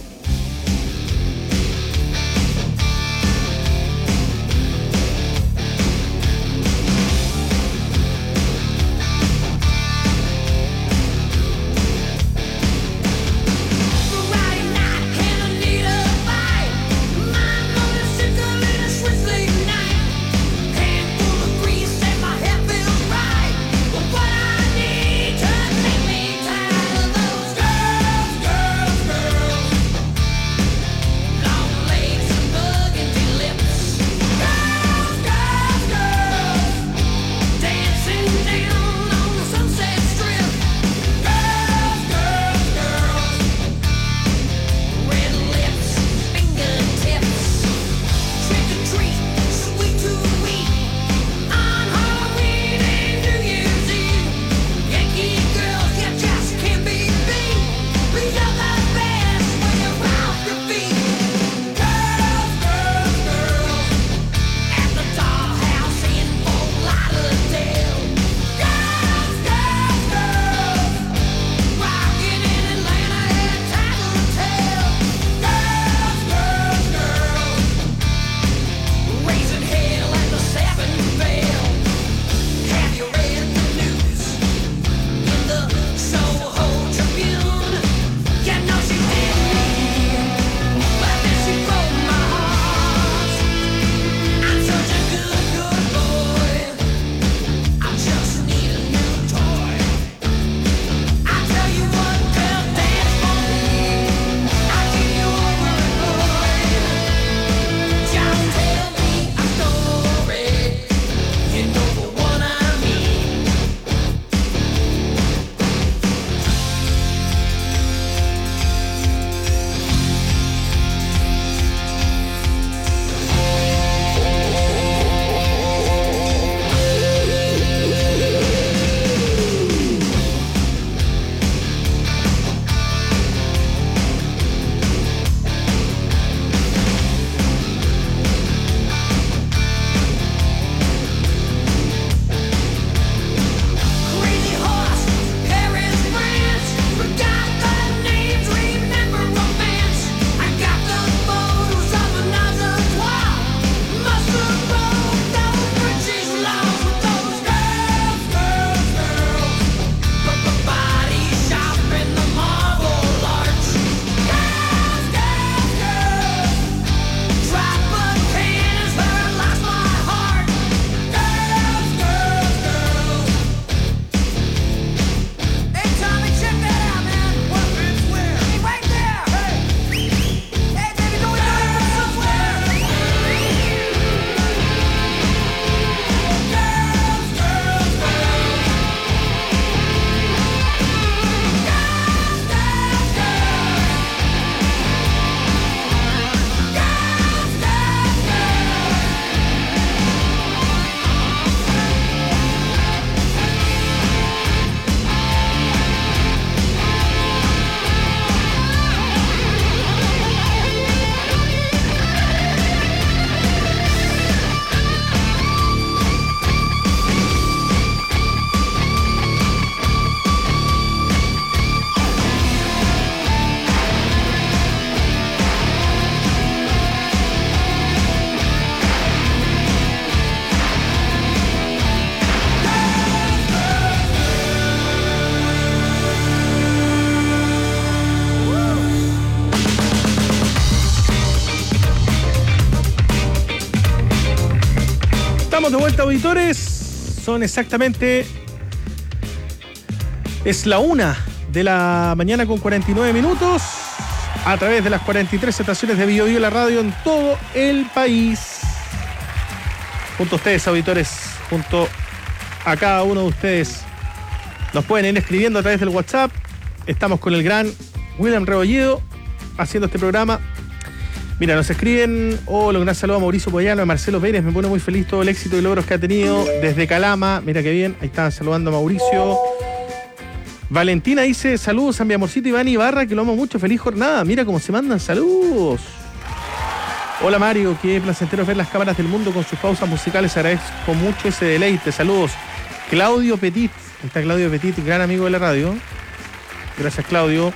Estamos de vuelta, auditores. Son exactamente... Es la 1 de la mañana con 49 minutos. A través de las 43 estaciones de Bio Bio, la radio en todo el país. Junto a ustedes, auditores, junto a cada uno de ustedes. Nos pueden ir escribiendo a través del WhatsApp. Estamos con el gran William Rebolledo haciendo este programa. Mira, nos escriben, un gran saludo a Mauricio Poyano, a Marcelo Pérez, me pone muy feliz todo el éxito y logros que ha tenido desde Calama. Mira qué bien, ahí está saludando a Mauricio. Valentina dice, saludos a mi amorcito Iván Ibarra, que lo amo mucho, feliz jornada. Mira cómo se mandan saludos. Hola Mario, qué placentero ver las cámaras del mundo con sus pausas musicales, agradezco mucho ese deleite. Saludos. Claudio Petit, ahí está Claudio Petit, gran amigo de la radio. Gracias Claudio.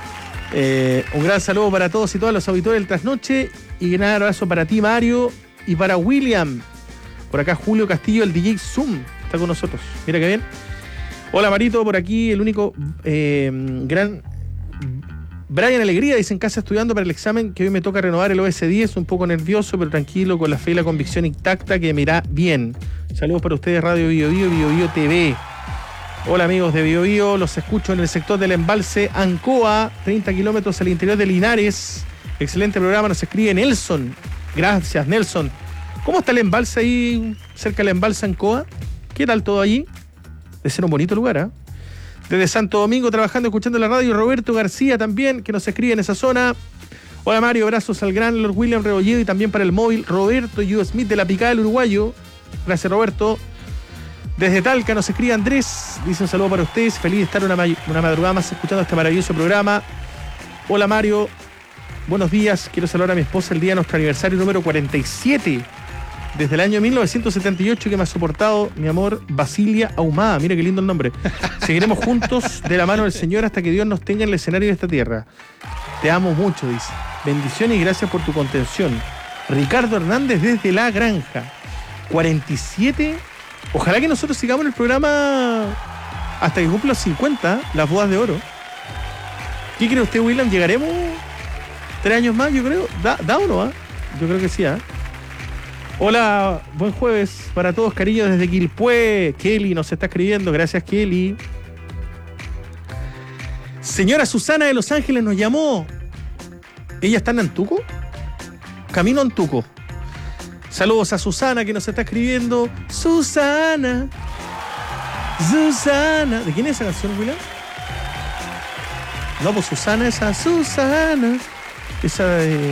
Un gran saludo para todos y todas los auditores del Trasnoche y un abrazo para ti Mario y para William. Por acá Julio Castillo, el DJ Zoom, está con nosotros. Mira qué bien. Hola Marito, por aquí el único gran Brian Alegría, dice en casa estudiando para el examen que hoy me toca renovar el OS10, un poco nervioso pero tranquilo, con la fe y la convicción intacta que me irá bien. Saludos para ustedes, Radio Bio Bio, Bio Bio TV. Hola amigos de Bio Bio, los escucho en el sector del embalse Ancoa, 30 kilómetros al interior de Linares. Excelente programa, nos escribe Nelson. Gracias Nelson. ¿Cómo está el embalse ahí cerca del embalse Ancoa? ¿Qué tal todo allí? Debe ser un bonito lugar, ¿eh? Desde Santo Domingo trabajando, escuchando la radio, Roberto García también, que nos escribe en esa zona. Hola Mario, abrazos al gran Lord William Rebolledo y también para el móvil Roberto Yu Smith de la Picada del Uruguayo. Gracias Roberto. Desde Talca nos escribe Andrés, dice un saludo para ustedes, feliz de estar una madrugada más escuchando este maravilloso programa. Hola Mario, buenos días, quiero saludar a mi esposa el día de nuestro aniversario número 47, desde el año 1978 que me ha soportado mi amor Basilia Ahumada, mira qué lindo el nombre. Seguiremos juntos de la mano del Señor hasta que Dios nos tenga en el escenario de esta tierra. Te amo mucho, dice. Bendiciones y gracias por tu contención. Ricardo Hernández desde La Granja, 47. Ojalá que nosotros sigamos en el programa hasta que cumpla los 50, las bodas de oro. ¿Qué cree usted, William? ¿Llegaremos 3 años más, yo creo? ¿Da o no? Yo creo que sí, ¿eh? Hola, buen jueves para todos, cariños desde Quilpué. Kelly nos está escribiendo, gracias Kelly. Señora Susana de Los Ángeles nos llamó. ¿Ella está en Antuco? Camino a Antuco. Saludos a Susana que nos está escribiendo. Susana. Susana. ¿De quién es esa canción, William? No, pues Susana, esa Susana. Esa de...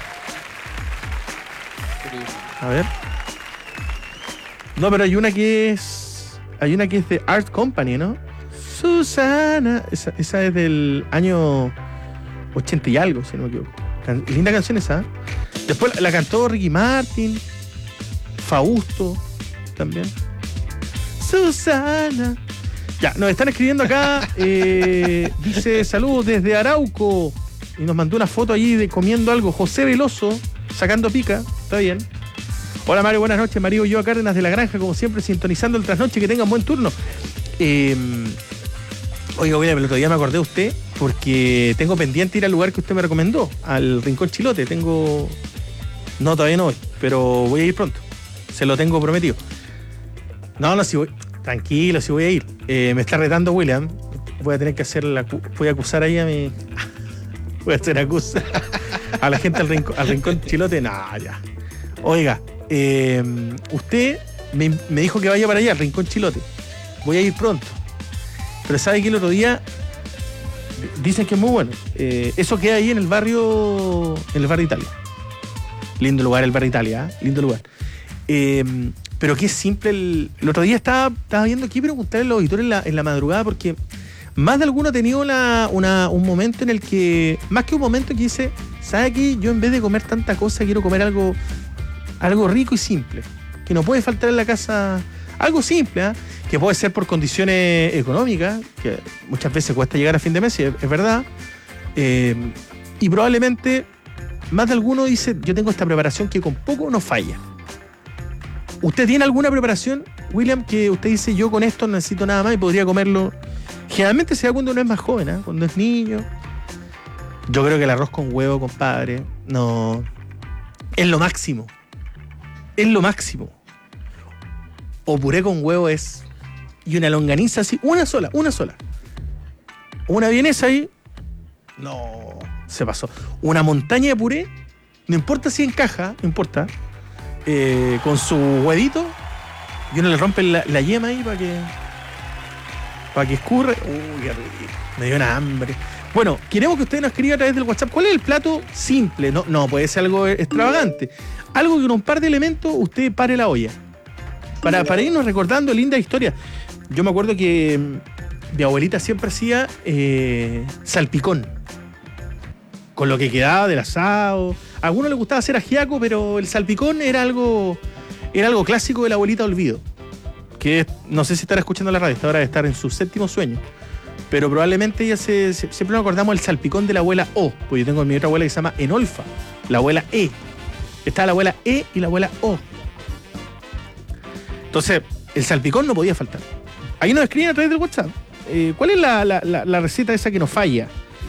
A ver. No, pero hay una que es de Art Company, ¿no? Susana. Esa es del año 80 y algo, si no me equivoco. Linda canción esa. Después la cantó Ricky Martin. Fausto también. Susana. Ya, nos están escribiendo acá. Dice, saludos desde Arauco. Y nos mandó una foto allí de comiendo algo. José Veloso, sacando pica. Está bien. Hola Mario, buenas noches. Mario Ulloa Cárdenas de La Granja, como siempre, sintonizando el Trasnoche. Que tengan buen turno. Oiga, William, el otro día me acordé de usted porque tengo pendiente ir al lugar que usted me recomendó, al Rincón Chilote. No, todavía no voy, pero voy a ir pronto. Se lo tengo prometido. No, si voy. Tranquilo, si voy a ir. Me está retando William. Voy a tener que hacer voy a acusar ahí a mi... Voy a hacer acusa a la gente al Rincón Chilote. No, ya. Oiga, usted me dijo que vaya para allá, al Rincón Chilote. Voy a ir pronto. Pero sabe que el otro día dicen que es muy bueno. Eso queda ahí en el barrio Italia. Lindo lugar el barrio Italia, ¿eh? Lindo lugar. Pero que es simple. El otro día estaba viendo qué preguntarle a los auditores en la madrugada, porque más de alguno ha tenido un momento en el que, más que un momento que dice, ¿sabe qué? Yo en vez de comer tanta cosa quiero comer algo rico y simple, que no puede faltar en la casa. Algo simple, ¿eh? Que puede ser por condiciones económicas, que muchas veces cuesta llegar a fin de mes, es verdad. Y probablemente más de alguno dice, yo tengo esta preparación que con poco no falla. ¿Usted tiene alguna preparación, William, que usted dice, yo con esto no necesito nada más y podría comerlo? Generalmente se da cuando uno es más joven, ¿eh? Cuando es niño. Yo creo que el arroz con huevo, compadre, no... Es lo máximo. Es lo máximo. o puré con huevo es... Y una longaniza así, una sola. Una vienesa ahí, no, se pasó. Una montaña de puré, no importa si encaja, no importa, con su huevito, y uno le rompe la yema ahí para que escurra. Uy, qué rico, me dio una hambre. Bueno, queremos que usted nos escriba a través del WhatsApp. ¿Cuál es el plato simple? No puede ser algo extravagante. Algo que con un par de elementos usted pare la olla. Para irnos recordando linda historia. Yo me acuerdo que mi abuelita siempre hacía salpicón. Con lo que quedaba del asado. A algunos les gustaba hacer ajiaco, pero el salpicón era algo clásico de la abuelita Olvido. Que no sé si estará escuchando la radio, esta hora de estar en su 7º sueño. Pero probablemente ella siempre nos acordamos del salpicón de la abuela O. Pues yo tengo mi otra abuela que se llama Enolfa, la abuela E. Está la abuela E y la abuela O. Entonces, el salpicón no podía faltar. Ahí nos escriben a través del WhatsApp. ¿Cuál es la receta esa que nos falla?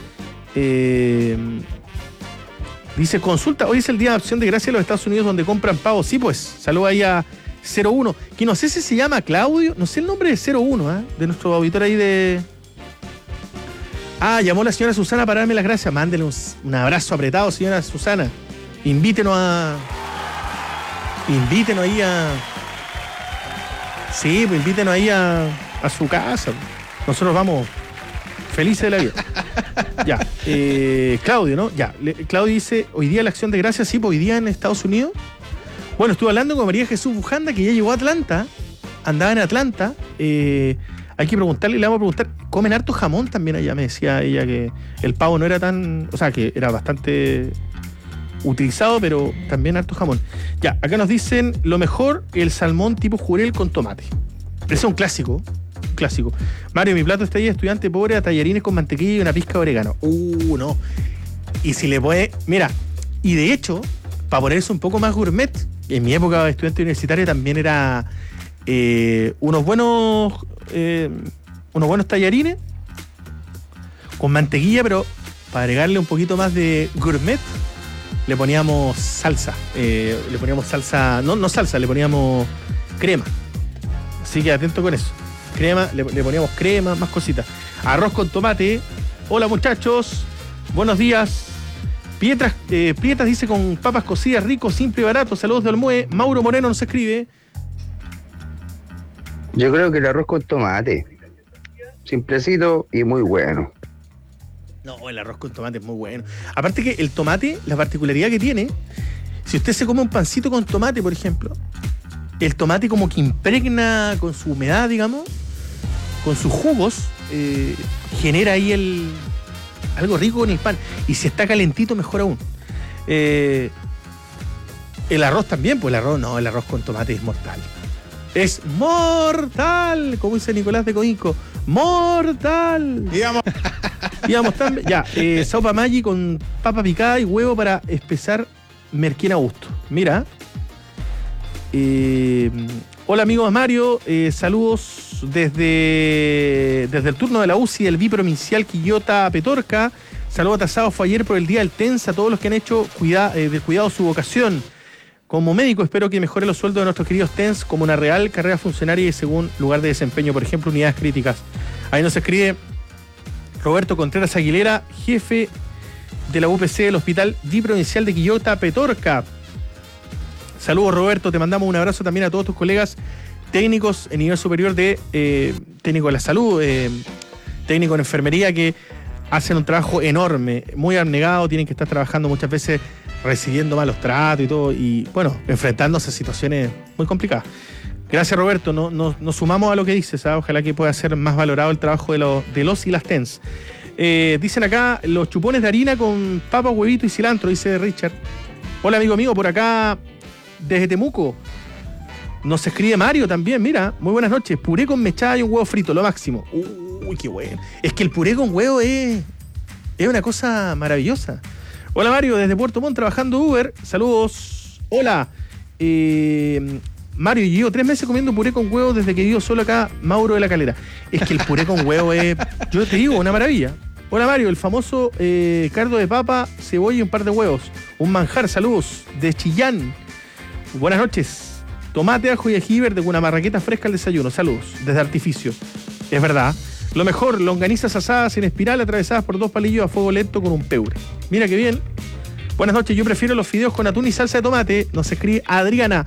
Dice, consulta, hoy es el Día de Acción de Gracias de los Estados Unidos donde compran pavos. Sí, pues, saluda ahí a 01, que no sé si se llama Claudio, no sé el nombre de 01, de nuestro auditor ahí de... llamó la señora Susana para darme las gracias. Mándele un abrazo apretado, señora Susana. Invítenos ahí a... Sí, pues invítenos ahí a su casa. Nosotros vamos felices de la vida. Ya, Claudio, ¿no? Ya, Claudio dice, hoy día la Acción de Gracias, sí, pues hoy día en Estados Unidos. Bueno, estuve hablando con María Jesús Bujanda, que ya llegó a Atlanta, andaba en Atlanta. Hay que preguntarle, le vamos a preguntar, ¿comen harto jamón también allá? Me decía ella que el pavo no era tan, o sea, que era bastante utilizado, pero también harto jamón. Ya, acá nos dicen, lo mejor, el salmón tipo jurel con tomate. Ese es un clásico. Mario, mi plato está ahí, estudiante pobre, a tallarines con mantequilla y una pizca de orégano. No. Y si le puede, mira, y de hecho, para ponerse un poco más gourmet, en mi época de estudiante universitario también era unos buenos tallarines con mantequilla, pero para agregarle un poquito más de gourmet, le poníamos salsa. Le poníamos crema. Así que atento con eso. Crema, le poníamos crema, más cositas. Arroz con tomate. Hola muchachos, buenos días. Prietas dice con papas cocidas, rico, simple y barato. Saludos de Olmué. Mauro Moreno nos escribe. Yo creo que el arroz con tomate. Simplecito y muy bueno. No, el arroz con tomate es muy bueno. Aparte que el tomate, la particularidad que tiene, si usted se come un pancito con tomate, por ejemplo, el tomate como que impregna con su humedad, digamos, con sus jugos, genera ahí algo rico con el pan. Y si está calentito, mejor aún. El arroz también, pues el arroz con tomate es mortal. Es mortal, como dice Nicolás de Coinco. ¡Mortal! Íbamos también. Ya, sopa Maggi con papa picada y huevo para espesar merquén a gusto. Mira. Hola amigos Mario, saludos desde el turno de la UCI del biprovincial Quillota Petorca. Saludos atasados, fue ayer por el Día del TENS a todos los que han hecho del cuidado su vocación. Como médico espero que mejore los sueldos de nuestros queridos TENS como una real carrera funcionaria y según lugar de desempeño, por ejemplo, unidades críticas. Ahí nos escribe Roberto Contreras Aguilera, jefe de la UPC del Hospital Biprovincial de Quillota Petorca. Saludos Roberto, te mandamos un abrazo también a todos tus colegas técnicos en nivel superior de técnico de la salud, técnico en enfermería que hacen un trabajo enorme, muy abnegado, tienen que estar trabajando muchas veces recibiendo malos tratos y todo, y bueno, enfrentándose a situaciones muy complicadas. Gracias Roberto, nos sumamos a lo que dices, ¿sabes? Ojalá que pueda ser más valorado el trabajo de los y las TENS. Dicen acá, los chupones de harina con papa, huevito y cilantro, dice Richard. Hola amigo mío, por acá desde Temuco. Nos escribe Mario también, mira, muy buenas noches. Puré con mechada y un huevo frito, lo máximo. Uy, qué bueno. Es que el puré con huevo es una cosa maravillosa. Hola Mario, desde Puerto Montt trabajando Uber. Saludos. Hola. Mario, llevo 3 meses comiendo puré con huevo desde que vivo solo acá, Mauro de la Calera. Es que el puré con huevo es, yo te digo, una maravilla. Hola Mario, el famoso cardo de papa, cebolla y un par de huevos. Un manjar, saludos, de Chillán. Buenas noches. Tomate, ajo y ají verde con una marraqueta fresca al desayuno. Saludos, desde Artificio. Es verdad. Lo mejor, longanizas asadas en espiral atravesadas por 2 palillos a fuego lento con un peure. Mira qué bien. Buenas noches, yo prefiero los fideos con atún y salsa de tomate. Nos escribe Adriana.